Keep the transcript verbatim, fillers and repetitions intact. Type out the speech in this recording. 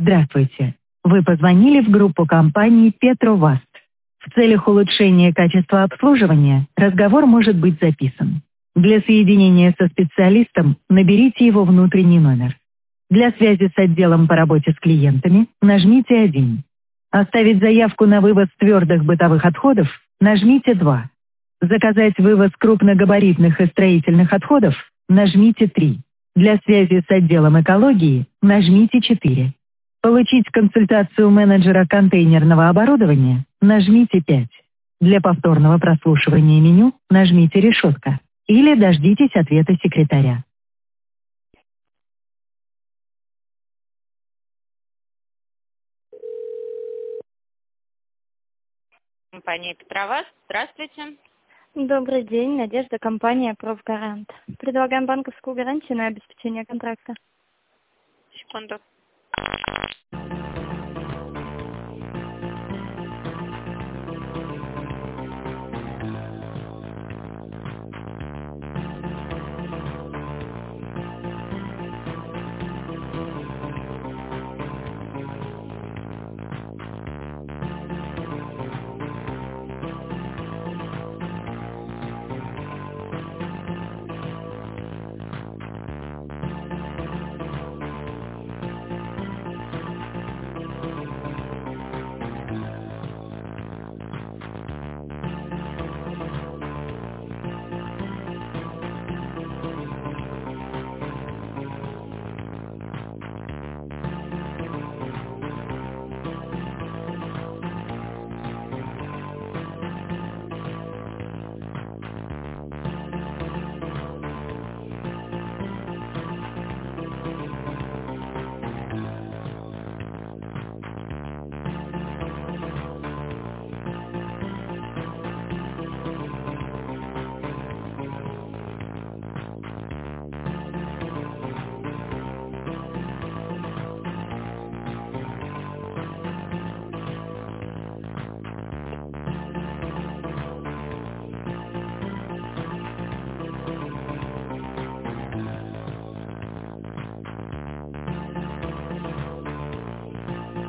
Здравствуйте. Вы позвонили в группу компании Петроваст. В целях улучшения качества обслуживания разговор может быть записан. Для соединения со специалистом наберите его внутренний номер. Для связи с отделом по работе с клиентами нажмите один. Оставить заявку на вывоз твердых бытовых отходов нажмите два. Заказать вывоз крупногабаритных и строительных отходов нажмите три. Для связи с отделом экологии нажмите четыре. Получить консультацию менеджера контейнерного оборудования нажмите пять. Для повторного прослушивания меню нажмите решетка или дождитесь ответа секретаря. Компания Петроваст. Здравствуйте. Добрый день, Надежда, компания «Профгарант». Предлагаем банковскую гарантию на обеспечение контракта. Секунду.